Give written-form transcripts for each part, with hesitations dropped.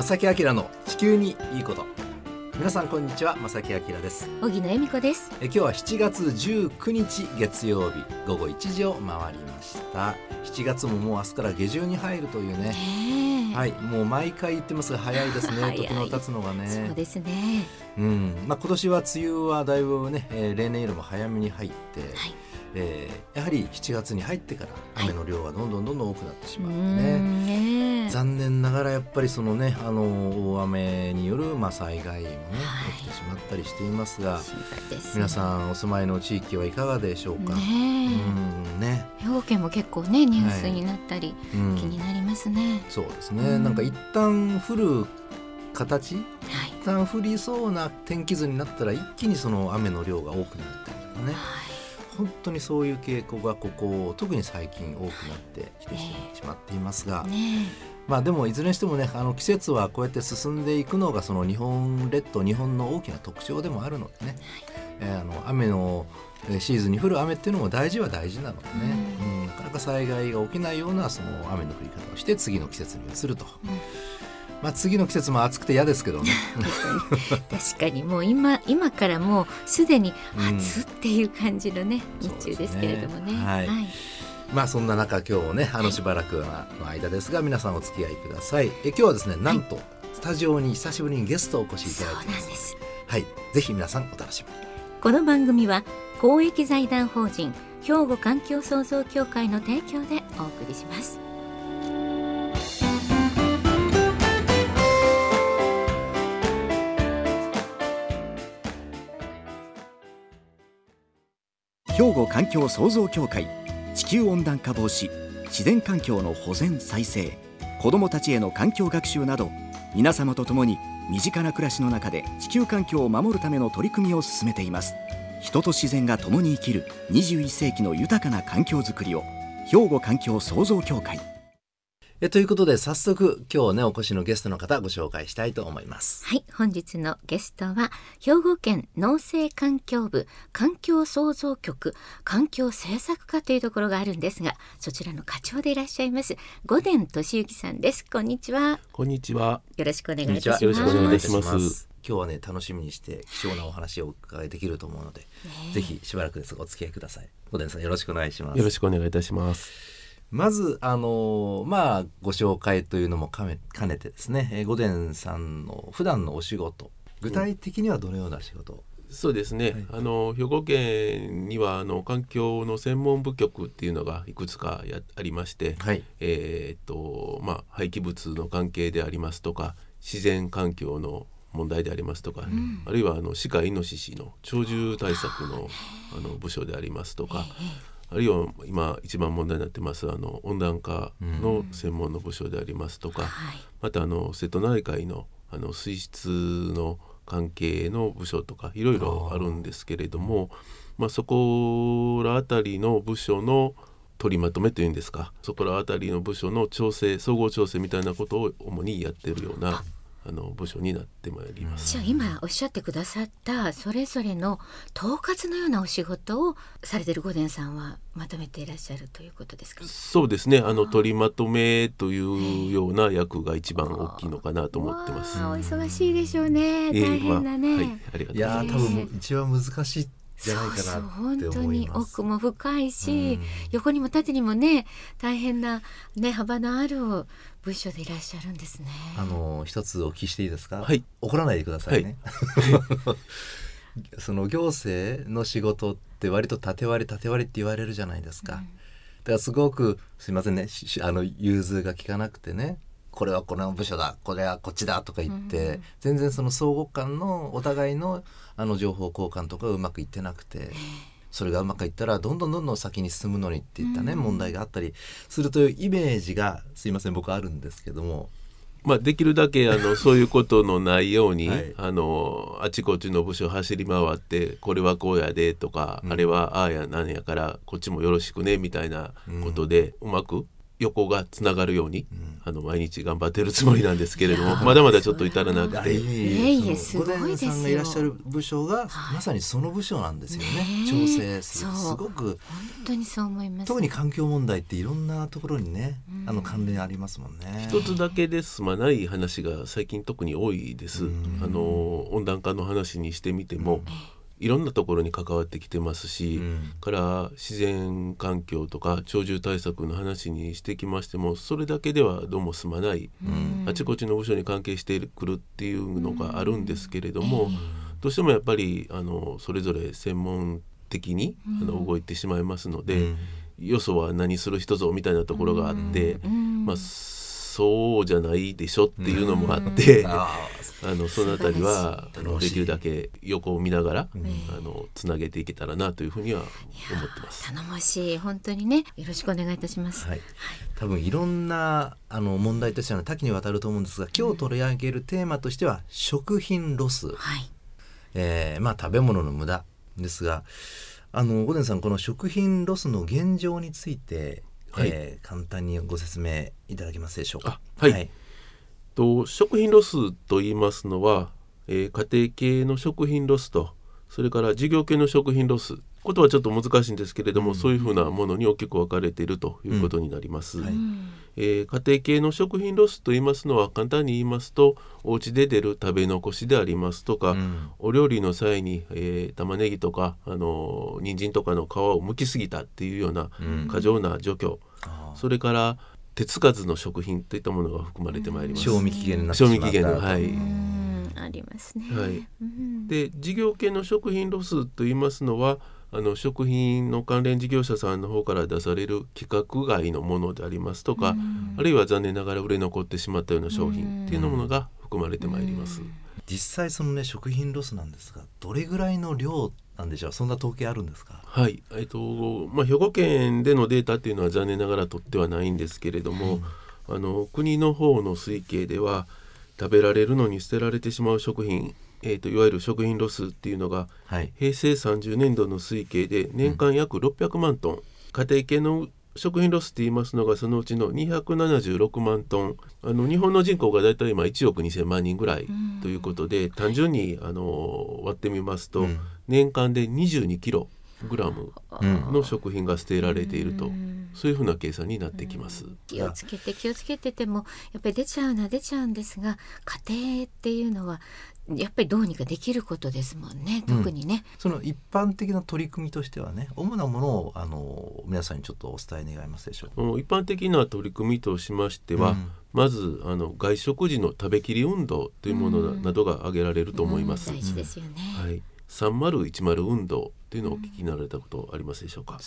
正木明の地球にいいこと。皆さんこんにちは、正木明です。 荻野恵美子です。 今日は7月19日月曜日午後1時を回りました。7月ももう明日から下旬に入るというね、はい、もう毎回言ってますが早いですね時の経つのがね。 そうですね、 今年は梅雨はだいぶね、例年よりも早めに入って、やはり7月に入ってから雨の量がどんどん多くなってしまってね、残念ながらやっぱりそのね大雨による災害もね、起きてしまったりしていますが、皆さんお住まいの地域はいかがでしょうか。 兵庫県も結構ねニュースになったり、気になりますね。 そうですね、なんか一旦降る形、一旦降りそうな天気図になったら一気にその雨の量が多くなったりとかね、本当にそういう傾向がここ特に最近多くなってきてしまっていますが、でもいずれにしてもね季節はこうやって進んでいくのがその日本列島、日本の大きな特徴でもあるのでね、雨のシーズンに降る雨っていうのも大事は大事なのでね、なかなか災害が起きないようなその雨の降り方をして次の季節に移ると、次の季節も暑くて嫌ですけどね確かにもう今からもうすでに暑っていう感じのね、日中ですけれどもね。 そんな中今日もねしばらくの間ですが皆さんお付き合いください。今日はですねなんとスタジオに久しぶりにゲストをお越しいただいています。そうなんです。ぜひ皆さんお楽しみに。 この番組は公益財団法人兵庫環境創造協会の提供でお送りします。 兵庫環境創造協会、地球温暖化防止、自然環境の保全再生、子どもたちへの環境学習など、皆様と共に身近な暮らしの中で地球環境を守るための取り組みを進めています。人と自然が共に生きる21世紀の豊かな環境づくりを、兵庫環境創造協会。 ということで早速今日ねお越しのゲストの方ご紹介したいと思います。 本日のゲストは兵庫県農政環境部環境創造局環境政策課というところがあるんですが、そちらの課長でいらっしゃいます五田俊之さんです。こんにちは。 こんにちは。 よろしくお願いいたします。 よろしくお願いいたします。 今日はね楽しみにして貴重なお話をお伺いできると思うので、ぜひしばらくですがお付き合いください。五田さんよろしくお願いします。 よろしくお願いいたします。 まずご紹介というのも兼ねてですね、五田さんの普段のお仕事、具体的にはどのような仕事を？ そうですね、兵庫県には環境の専門部局っていうのがいくつかありまして、廃棄物の関係でありますとか自然環境の問題でありますとか、あるいは鹿イノシシの鳥獣対策の部署でありますとか、あるいは今一番問題になってます温暖化の専門の部署でありますとか、また瀬戸内海の水質の関係の部署とかいろいろあるんですけれども、そこらあたりの部署の取りまとめというんですか、そこらあたりの部署の調整、総合調整みたいなことを主にやっているような部署になってまいります。 じゃあ今おっしゃってくださったそれぞれの統括のようなお仕事をされている五田さんはまとめていらっしゃるということですか？ そうですね、取りまとめというような役が一番大きいのかなと思ってます。 お忙しいでしょうね。大変だね。 ありがとうございます。 多分一番難しいじゃないかなって思います。 本当に奥も深いし、横にも縦にもね大変な、幅のある部署でいらっしゃるんですね。 一つお聞きしていいですか？怒らないでくださいね。その行政の仕事って割と縦割りって言われるじゃないですか。だからすごくすいませんね、融通が利かなくてね、これはこの部署だ、これはこっちだとか言って、全然その相互間のお互いの情報交換とかうまくいってなくて、それがうまくいったらどんどん先に進むのにっていったね、問題があったりするというイメージがすいません僕あるんですけども、 できるだけそういうことのないように、あちこちの部署走り回ってこれはこうやでとか、あれはああやなんやからこっちもよろしくねみたいなことで、うまく横がつながるように、毎日頑張ってるつもりなんですけれども、まだまだちょっと至らなくて、 御殿さんがいらっしゃる部署がまさにその部署なんですよね。調整する、すごく本当にそう思います。 特に環境問題っていろんなところにね、関連ありますもんね。 一つだけで済まない話が最近特に多いです。温暖化の話にしてみても、いろんなところに関わってきてますし、から自然環境とか鳥獣対策の話にしてきましても、それだけではどうも済まない、あちこちの部署に関係してくるっていうのがあるんですけれども、どうしてもやっぱりそれぞれ専門的に動いてしまいますので、よそは何する人ぞみたいなところがあって、そうじゃないでしょっていうのもあって、そのあたりはできるだけ横を見ながら、つなげていけたらなというふうには思ってます。 頼もしい、本当にね、よろしくお願いいたします。 多分いろんな問題としては多岐にわたると思うんですが、今日取り上げるテーマとしては食品ロス、食べ物の無駄ですが、御殿さん、この食品ロスの現状について、簡単にご説明いただけますでしょうか。 食品ロスと言いますのは、家庭系の食品ロスと、それから事業系の食品ロス、ことはちょっと難しいんですけれども、そういうふうなものに大きく分かれているということになります。家庭系の食品ロスと言いますのは、簡単に言いますと、お家で出る食べ残しでありますとか、お料理の際に、玉ねぎとか人参とかの皮を剥きすぎたっていうような過剰な除去、それから手つかずの食品といったものが含まれてまいります。 賞味期限になってしまった。 賞味期限の、 ありますね。 で、事業系の食品ロスといいますのは、食品の関連事業者さんの方から出される規格外のものでありますとか、あるいは残念ながら売れ残ってしまったような商品っていうものが含まれてまいります。 実際その食品ロスなんですが、どれぐらいの量なんでしょう。そんな統計あるんですか。 兵庫県でのデータっていうのは残念ながら取ってはないんですけれども、国の方の推計では、食べられるのに捨てられてしまう食品、いわゆる食品ロスっていうのが、平成30年度の推計で年間約600万トン、家庭系の食品ロスって言いますのがそのうちの276万トン、日本の人口がだいたい今1億2000万人ぐらいということで、単純に割ってみますと、年間で22キログラムの食品が捨てられていると、そういうふうな計算になってきます。 気をつけててもやっぱり出ちゃうんですが、家庭っていうのはやっぱりどうにかできることですもんね。特にね、 その一般的な取り組みとしてはね、主なものを皆さんにちょっとお伝え願いますでしょうか。 一般的な取り組みとしましては、まず外食時の食べきり運動というものなどが挙げられると思います。 大事ですよね。 3010運動というのをお聞きになられたことありますでしょうか。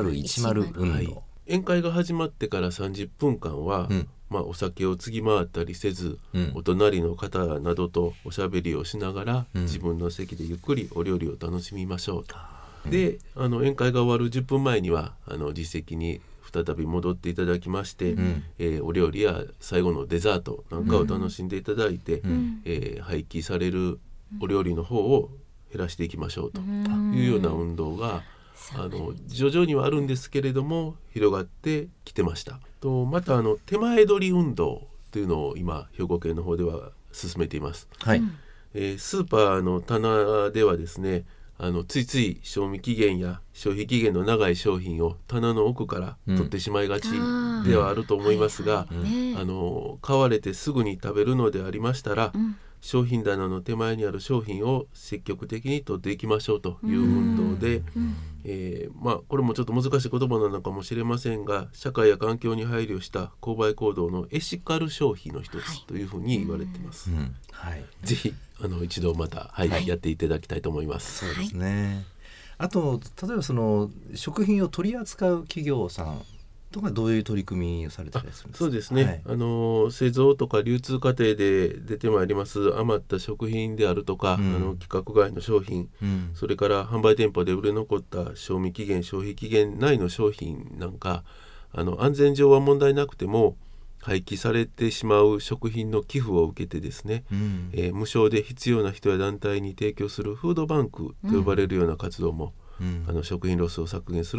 3010運動、 宴会が始まってから30分間は、お酒を継ぎ回ったりせず、お隣の方などとおしゃべりをしながら、自分の席でゆっくりお料理を楽しみましょう。で、宴会が終わる10分前には自席に再び戻っていただきまして、お料理や最後のデザートなんかを楽しんでいただいて、廃棄されるお料理の方を減らしていきましょうというような運動が徐々にはあるんですけれども広がってきてました。また手前取り運動というのを今兵庫県の方では進めています。スーパーの棚ではですね、ついつい賞味期限や消費期限の長い商品を棚の奥から取ってしまいがちではあると思いますが、買われてすぐに食べるのでありましたら、商品棚の手前にある商品を積極的に取っていきましょうという運動で、これもちょっと難しい言葉なのかもしれませんが、社会や環境に配慮した購買行動のエシカル消費の一つというふうに言われています。ぜひ一度また、やっていただきたいと思います。 そうですね。あと例えばその食品を取り扱う企業さんとかどういう取り組みをされてたりするんですか。 そうですね、製造とか流通過程で出てまいります余った食品であるとか、規格外の商品、それから販売店舗で売れ残った賞味期限消費期限内の商品なんか、安全上は問題なくても廃棄されてしまう食品の寄付を受けてですね、無償で必要な人や団体に提供するフードバンクと呼ばれるような活動も、食品ロスを削減する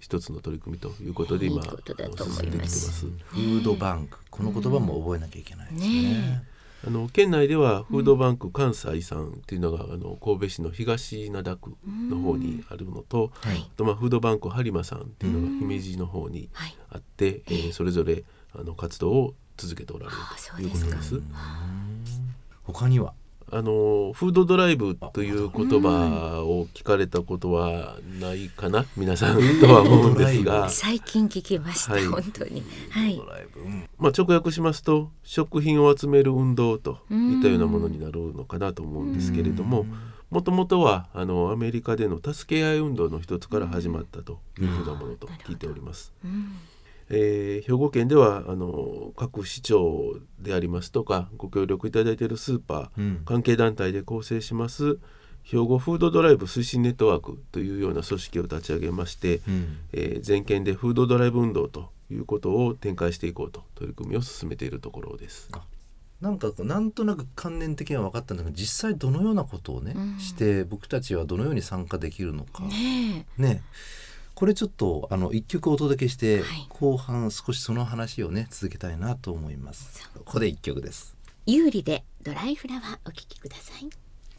一つの取り組みということで今進んできてます。 フードバンク、この言葉も覚えなきゃいけないですね。 県内ではフードバンク関西さんっていうのが神戸市の東灘区の方にあるのと、あとフードバンク播磨さんっていうのが姫路の方にあって、それぞれ活動を続けておられるということです。 他にはフードドライブという言葉を聞かれたことはないかな、皆さんとは思うんですが最近聞きました、本当に、 直訳しますと食品を集める運動といったようなものになるのかなと思うんですけれども、もともとはアメリカでの助け合い運動の一つから始まったというふうなものと聞いております。兵庫県では各市町でありますとかご協力いただいているスーパー、関係団体で構成します兵庫フードドライブ推進ネットワークというような組織を立ち上げまして、全県でフードドライブ運動ということを展開していこうと取り組みを進めているところです。 なんとなく観念的には分かったんだけど、実際どのようなことをね、して僕たちはどのように参加できるのかね。これちょっと一曲お届けして、後半少しその話をね続けたいなと思います。ここで一曲です。 有利でドライフラワーお聴きください。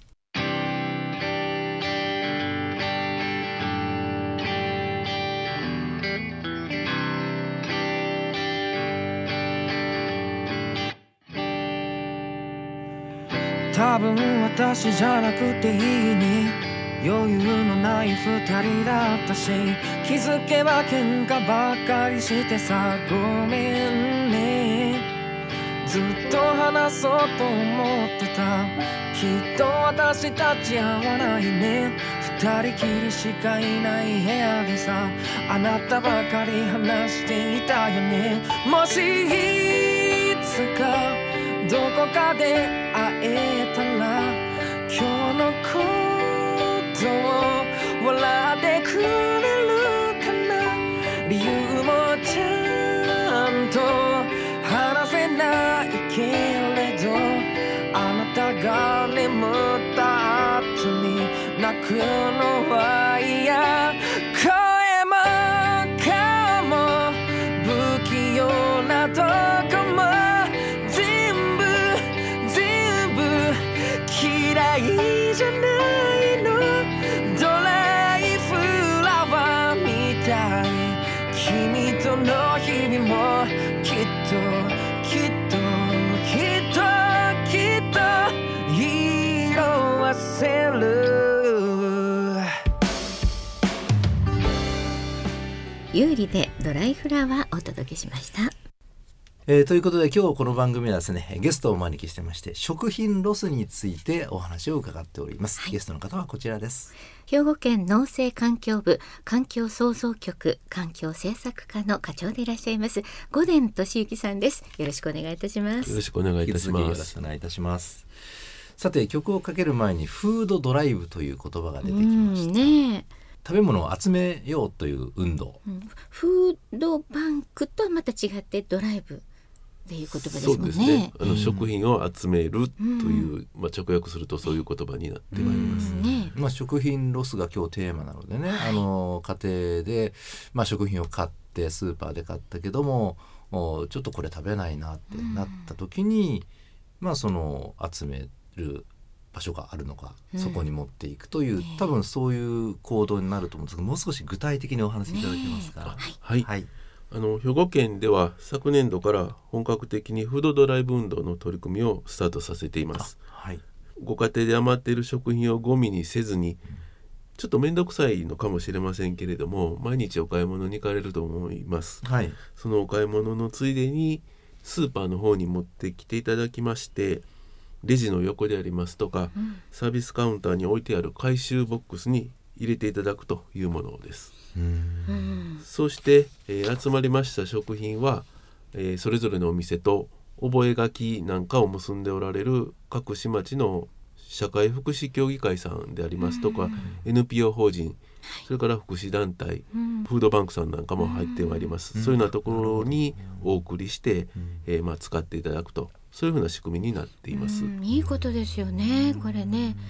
多分私じゃなくていいに余裕のない二人だったし、気づけば喧嘩ばっかりしてさ、ごめんね。ずっと話そうと思ってた。きっと私たち合わないね。二人きりしかいない部屋でさ、あなたばかり話していたよね。もしいつかどこかで会えたら、今日の笑ってくれるかな。理由もちゃんと話せないけれど、あなたが眠った後に泣くのは嫌。声も顔も不器用なとこも全部嫌いじゃないの。ドライフラワーみたい、君との日々もきっと色あせる。 有利でドライフラワーをお届けしました。 ということで今日この番組はですね、ゲストをお招きしてまして、食品ロスについてお話を伺っております。ゲストの方はこちらです。 兵庫県農政環境部環境創造局環境政策課の課長でいらっしゃいます五田俊之さんです。よろしくお願いいたします。 よろしくお願いいたします。 よろしくお願いいたします。さて、曲をかける前にフードドライブという言葉が出てきました。食べ物を集めようという運動、 フードバンクとはまた違ってドライブっていう言葉ですもんね。 そうですね。食品を集めるという、直訳するとそういう言葉になってまいります。 食品ロスが今日テーマなのでね、家庭で、食品を買ってスーパーで買ったけどもちょっとこれ食べないなってなった時に、その集める場所があるのか、そこに持っていくという、多分そういう行動になると思うんですが、もう少し具体的にお話しいただけますか。 はい、兵庫県では昨年度から本格的にフードドライブ運動の取り組みをスタートさせています。ご家庭で余っている食品をゴミにせずに、ちょっと面倒くさいのかもしれませんけれども、毎日お買い物に行かれると思います。そのお買い物のついでにスーパーの方に持ってきていただきまして、レジの横でありますとか、サービスカウンターに置いてある回収ボックスに入れていただくというものです。そして、集まりました食品は、それぞれのお店と覚書なんかを結んでおられる各市町の社会福祉協議会さんでありますとか、NPO 法人、それから福祉団体、フードバンクさんなんかも入ってまいります。そういうようなところにお送りして、使っていただくと、そういうふうな仕組みになっています。 いいことですよね、これね。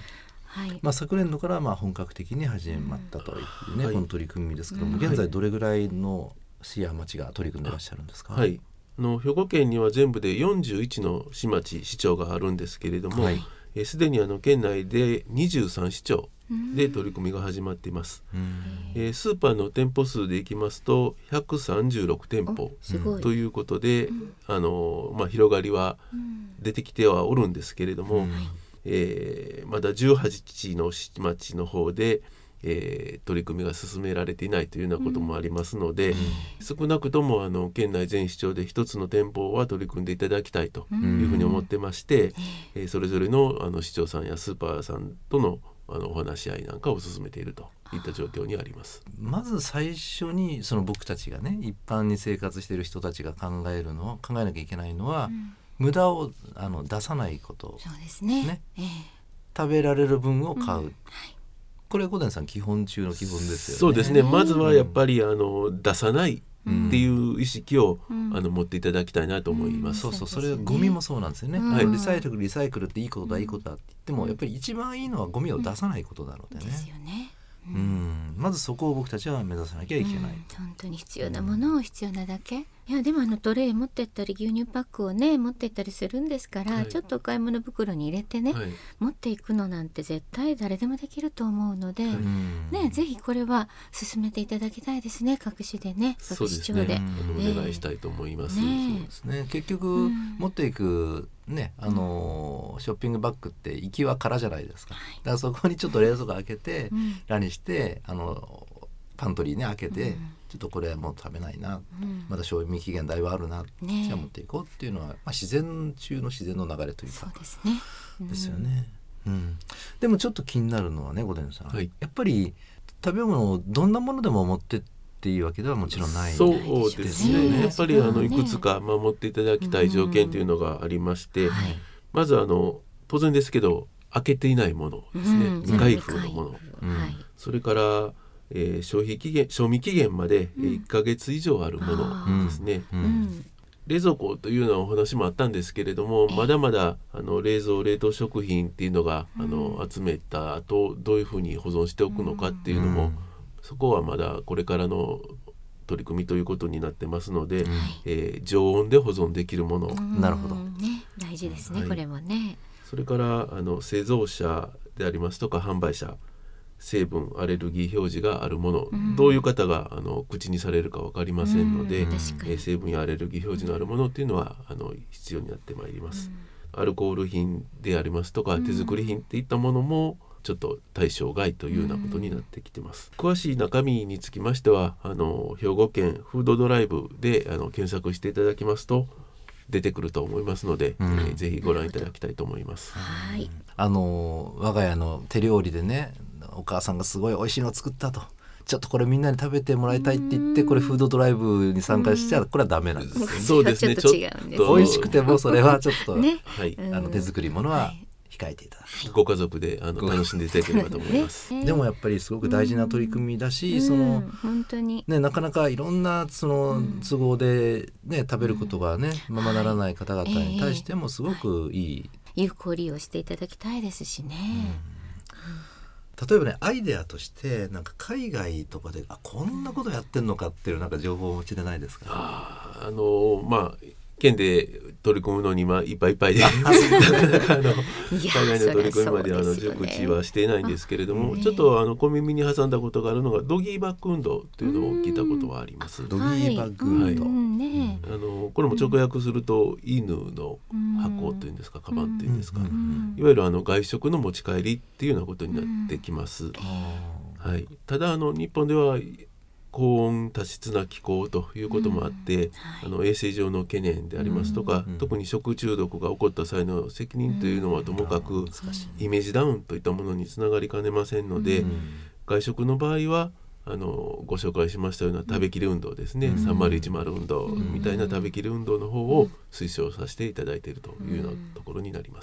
はい、 昨年度から本格的に始まったというね、この取り組みですけども、現在どれぐらいの市や町が取り組んでいらっしゃるんですか？ はい、兵庫県には全部で41の市町市町があるんですけれども、すでに県内で23市町で取り組みが始まっています。スーパーの店舗数でいきますと136店舗ということで、広がりは出てきてはおるんですけれども、まだ18の市町の方で、取り組みが進められていないというようなこともありますので、少なくとも県内全市町で一つの店舗は取り組んでいただきたいというふうに思ってまして、それぞれの市町さんやスーパーさんとのお話し合いなんかを進めているといった状況にあります。 まず最初に僕たちがね、一般に生活している人たちが考えなきゃいけないのは、無駄を出さないこと。 そうですね。 食べられる分を買う、これ小田さん基本中の基本ですよね。 そうですね。まずはやっぱり出さないっていう意識を持っていただきたいなと思います。 それはゴミもそうなんですよね。リサイクルっていいことだいいことだって言っても、やっぱり一番いいのはゴミを出さないことなのでね。 ですよね。 まずそこを僕たちは目指さなきゃいけない。 本当に必要なものを必要なだけ。いやでもトレイ持ってったり牛乳パックをね持ってったりするんですから、ちょっとお買い物袋に入れてね、持っていくのなんて絶対誰でもできると思うので、ぜひこれは進めていただきたいですね。各市でね、各市町でお願いしたいと思います。そうですね。結局持っていくね、ショッピングバッグって行きは空じゃないですか。だからそこにちょっと冷蔵庫開けて、ラにしてパントリーね開けて、ちょっとこれもう食べないな、まだ賞味期限代はあるな、じゃあ持っていこうっていうのは、自然中の自然の流れというか、 そうですね、 ですよね。でもちょっと気になるのはね、ゴデンさん、やっぱり食べ物をどんなものでも持ってっていいわけではもちろんないですよね。 そうですね。やっぱりいくつか守っていただきたい条件というのがありまして、まず当然ですけど開けていないものですね、未開封のもの、それから賞味期限まで1ヶ月以上あるものですね。冷蔵庫というようなお話もあったんですけれども、まだまだ冷凍食品っていうのが集めた後どういうふうに保存しておくのかっていうのも、そこはまだこれからの取り組みということになってますので、常温で保存できるもの、 なるほど、 大事ですね、これもね。 それから製造者でありますとか販売者、成分アレルギー表示があるもの、どういう方が口にされるか分かりませんので、成分やアレルギー表示のあるものっていうのは必要になってまいります。アルコール品でありますとか手作り品っていったものもちょっと対象外というようなことになってきてます。詳しい中身につきましては兵庫県フードドライブで検索していただきますと出てくると思いますので、ぜひご覧いただきたいと思います。 我が家の手料理でね、お母さんがすごい美味しいのを作ったと、ちょっとこれみんなに食べてもらいたいって言って、これフードドライブに参加しちゃこれはダメなんです。 そうですね。 ちょっと違うんです。 美味しくてもそれはちょっと、手作りものは控えていただく、 ご家族で楽しんでいただければと思います。 でもやっぱりすごく大事な取り組みだし、 本当になかなかいろんな都合で食べることがままならない方々に対してもすごくいい、 有効利用していただきたいですしね。 例えばアイデアとして海外とかでこんなことやってんのかっていう情報をお持ちでないですか？ 県で取り組むのにいっぱいいっぱいでなかなか海外の取り組みまで熟知はしていないんですけれども、ちょっと小耳に挟んだことがあるのがドギーバッグ運動というのを聞いたことはあります。 ドギーバッグ運動、 これも直訳すると犬の箱というんですか、カバンというんですか、いわゆる外食の持ち帰りっていうようなことになってきます。ただ日本では高温多湿な気候ということもあって、衛生上の懸念でありますとか、特に食中毒が起こった際の責任というのはともかく、イメージダウンといったものにつながりかねませんので、外食の場合はご紹介しましたような食べきり運動ですね、3010運動みたいな食べきり運動の方を推奨させていただいているというようなところになります。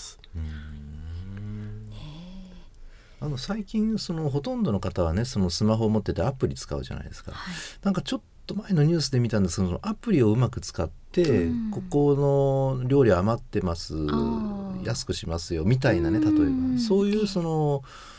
最近ほとんどの方はね、スマホを持っててアプリ使うじゃないですか。ちょっと前のニュースで見たんですけど、アプリをうまく使って、ここの料理余ってます、安くしますよみたいなね、例えばそういう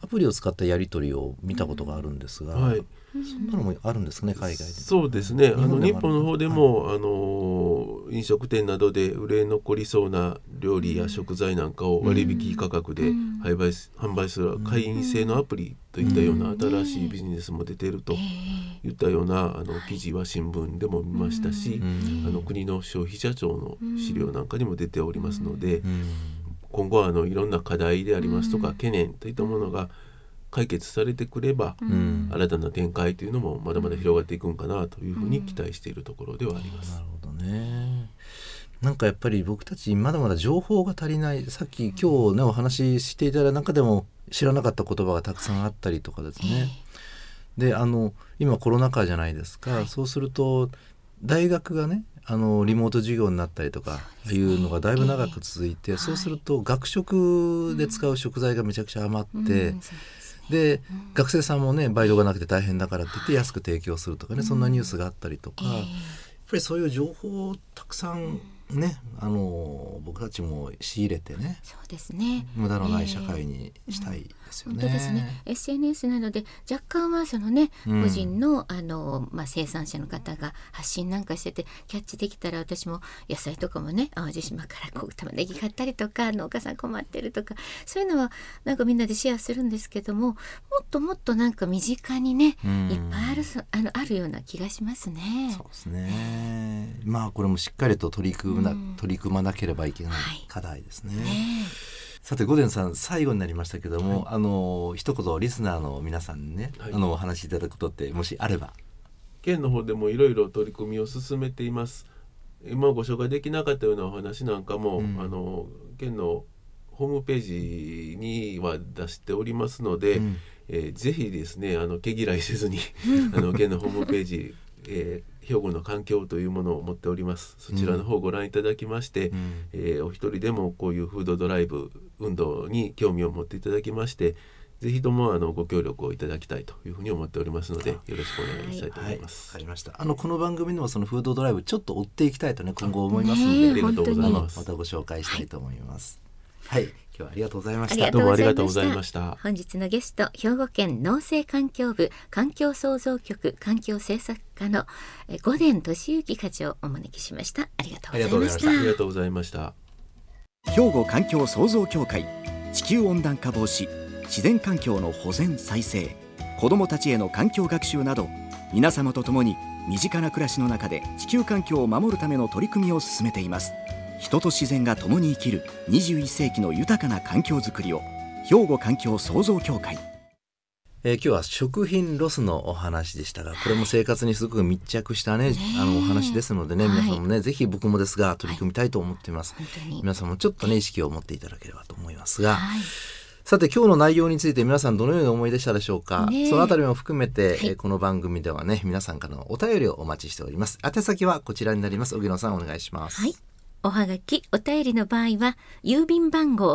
アプリを使ったやり取りを見たことがあるんですが、はい、そんなのもあるんですね、海外で。 そうですね、日本の方でも、はい、飲食店などで売れ残りそうな料理や食材なんかを割引価格で販売する会員制のアプリといったような新しいビジネスも出ているといったような記事は新聞でも見ましたし、国の消費者庁の資料なんかにも出ておりますので、今後はいろんな課題でありますとか懸念といったものが解決されてくれば、新たな展開というのもまだまだ広がっていくんかなというふうに期待しているところではあります。 なるほどね。なんかやっぱり僕たちまだまだ情報が足りない。さっき今日ねお話ししていただいた中でも知らなかった言葉がたくさんあったりとかですね。で今コロナ禍じゃないですか、はい、そうすると大学がねリモート授業になったりとかいうのがだいぶ長く続いて、そうすると学食で使う食材がめちゃくちゃ余って、で学生さんもねバイトがなくて大変だからって言って安く提供するとかね、そんなニュースがあったりとか、やっぱりそういう情報をたくさんね、僕たちも仕入れてね、 そうですね、 無駄のない社会にしたいですよね。 本当ですね。 SNS などで若干はそのね、個人の、生産者の方が発信なんかしててキャッチできたら、私も野菜とかもね、淡路島から玉ねぎ買ったりとか、農家さん困ってるとか、そういうのはなんかみんなでシェアするんですけども、もっともっとなんか身近にね、いっぱいあるような気がしますね。 そうですね。これもしっかりと取り組まなければいけない課題ですね。さて、ゴデンさん、最後になりましたけども、一言リスナーの皆さんにね、お話しいただくことってもしあれば。 県の方でもいろいろ取り組みを進めています。今ご紹介できなかったようなお話なんかも、県のホームページには出しておりますので、ぜひですね毛嫌いせずに県のホームページ、兵庫の環境というものを持っております。そちらの方をご覧いただきまして、お一人でもこういうフードドライブ運動に興味を持っていただきまして、ぜひともご協力をいただきたいというふうに思っておりますので、よろしくお願いしたいと思います。 わかりました。この番組でもそのフードドライブちょっと追っていきたいとね、今後思いますので、 ありがとうございます。 またご紹介したいと思います。はい、今日はありがとうございました。 どうもありがとうございました。 本日のゲスト、兵庫県農政環境部環境創造局環境政策課の五田俊之課長をお招きしました。ありがとうございました。 ありがとうございました。 兵庫環境創造協会、地球温暖化防止、自然環境の保全再生、子どもたちへの環境学習など、皆様と共に身近な暮らしの中で地球環境を守るための取り組みを進めています。人と自然が共に生きる21世紀の豊かな環境づくりを、兵庫環境創造協会。 今日は食品ロスのお話でしたが、これも生活にすごく密着したね、お話ですのでね、皆さんもね、ぜひ僕もですが取り組みたいと思っています。皆さんもちょっとね意識を持っていただければと思いますが、さて今日の内容について皆さんどのように思い出したでしょうか。そのあたりも含めて、この番組ではね、皆さんからのお便りをお待ちしております。宛先はこちらになります。荻野さん、お願いします。 おはがきお便りの場合は郵便番号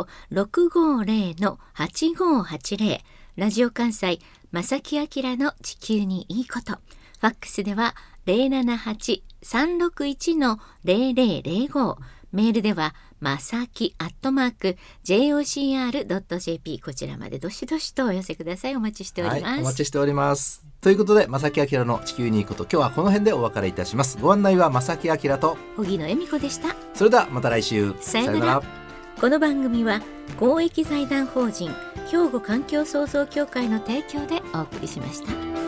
650-8580、 ラジオ関西正木明の地球にいいこと。ファックスでは 078-361-0005、 メールではまさき@jocr.jp、 こちらまでどしどしとお寄せください。お待ちしております。 お待ちしております。ということで、まさきあきらの地球にいいこと、今日はこの辺でお別れいたします。ご案内はまさきあきらと荻野恵美子でした。 それではまた来週、 さよなら。この番組は公益財団法人兵庫環境創造協会の提供でお送りしました。